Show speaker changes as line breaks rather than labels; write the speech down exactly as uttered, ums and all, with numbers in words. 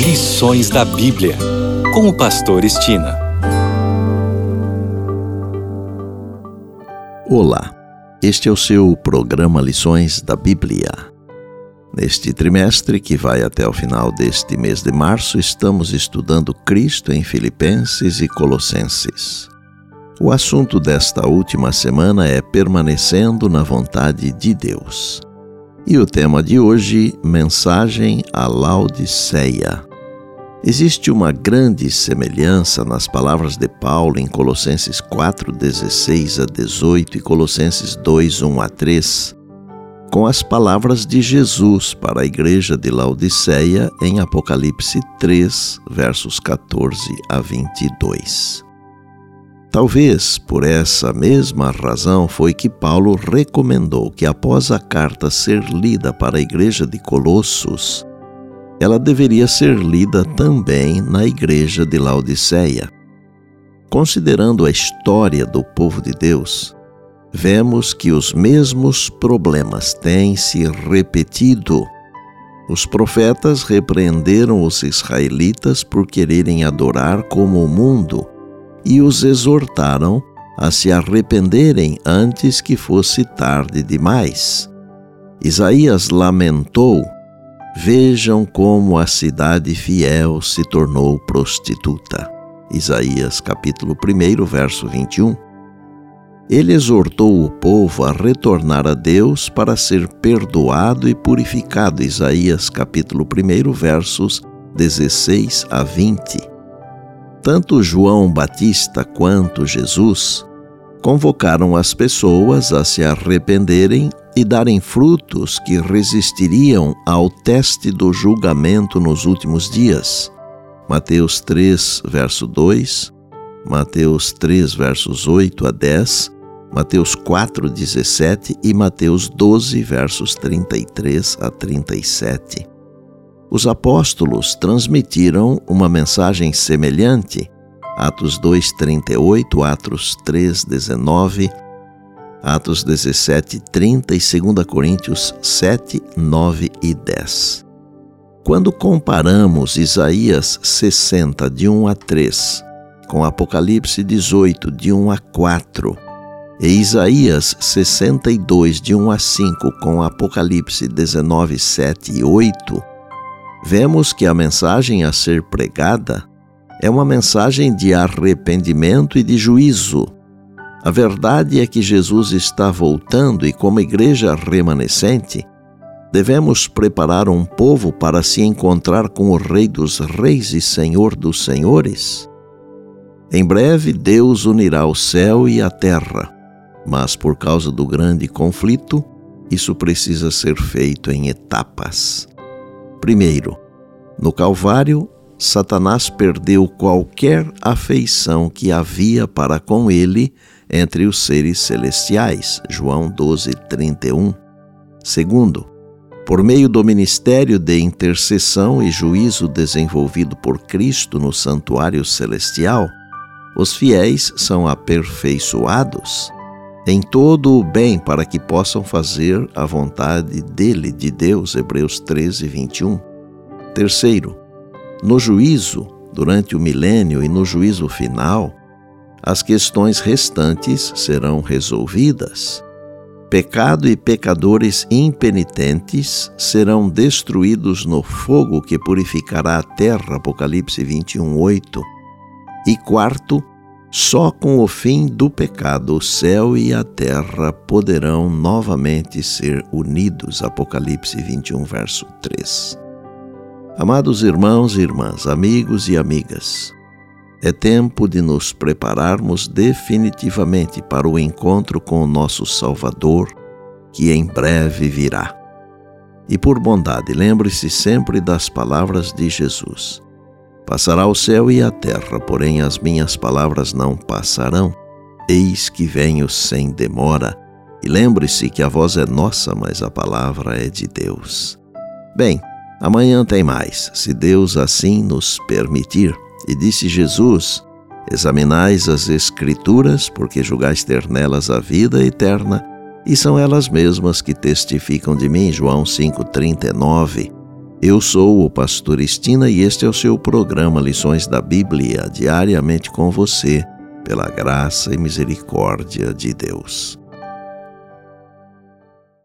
Lições da Bíblia, com o pastor Estina.
Olá, este é o seu programa Lições da Bíblia. Neste trimestre, que vai até o final deste mês de março, estamos estudando Cristo em Filipenses e Colossenses. O assunto desta última semana é permanecendo na vontade de Deus. E o tema de hoje, mensagem à Laodiceia. Existe uma grande semelhança nas palavras de Paulo em Colossenses quatro, dezesseis a dezoito e Colossenses dois, um a três, com as palavras de Jesus para a igreja de Laodiceia em Apocalipse três, versos catorze a vinte e dois. Talvez por essa mesma razão foi que Paulo recomendou que após a carta ser lida para a igreja de Colossos, ela deveria ser lida também na igreja de Laodiceia. Considerando a história do povo de Deus, vemos que os mesmos problemas têm se repetido. Os profetas repreenderam os israelitas por quererem adorar como o mundo e os exortaram a se arrependerem antes que fosse tarde demais. Isaías lamentou: vejam como a cidade fiel se tornou prostituta. Isaías capítulo um, verso vinte e um. Ele exortou o povo a retornar a Deus para ser perdoado e purificado. Isaías capítulo um, versos dezesseis a vinte. Tanto João Batista quanto Jesus convocaram as pessoas a se arrependerem e darem frutos que resistiriam ao teste do julgamento nos últimos dias. Mateus três, verso dois, Mateus três, versos oito a dez, Mateus quatro, dezessete e Mateus doze, versos trinta e três a trinta e sete. Os apóstolos transmitiram uma mensagem semelhante, Atos dois, trinta e oito, Atos três, dezenove, Atos dezessete, trinta e dois Coríntios sete, nove e dez. Quando comparamos Isaías sessenta, de um a três, com Apocalipse dezoito, de um a quatro, e Isaías sessenta e dois, de um a cinco, com Apocalipse dezenove, sete e oito, vemos que a mensagem a ser pregada é uma mensagem de arrependimento e de juízo. A verdade é que Jesus está voltando e, como igreja remanescente, devemos preparar um povo para se encontrar com o Rei dos Reis e Senhor dos Senhores. Em breve, Deus unirá o céu e a terra, mas por causa do grande conflito, isso precisa ser feito em etapas. Primeiro, no Calvário, Satanás perdeu qualquer afeição que havia para com ele entre os seres celestiais. João doze, trinta e um. Segundo, por meio do ministério de intercessão e juízo desenvolvido por Cristo no santuário celestial, os fiéis são aperfeiçoados em todo o bem para que possam fazer a vontade dele, de Deus. Hebreus treze, vinte e um. Terceiro, no juízo, durante o milênio e no juízo final, as questões restantes serão resolvidas. Pecado e pecadores impenitentes serão destruídos no fogo que purificará a terra. Apocalipse vinte e um, oito. E quarto, só com o fim do pecado o céu e a terra poderão novamente ser unidos. Apocalipse vinte e um, verso três. Amados irmãos e irmãs, amigos e amigas, é tempo de nos prepararmos definitivamente para o encontro com o nosso Salvador, que em breve virá. E por bondade, lembre-se sempre das palavras de Jesus: passará o céu e a terra, porém as minhas palavras não passarão. Eis que venho sem demora. E lembre-se que a voz é nossa, mas a palavra é de Deus. Bem, amanhã tem mais, se Deus assim nos permitir. E disse Jesus: examinais as Escrituras, porque julgais ter nelas a vida eterna, e são elas mesmas que testificam de mim. João cinco, trinta e nove. Eu sou o pastor Estina e este é o seu programa Lições da Bíblia, diariamente com você, pela graça e misericórdia de Deus.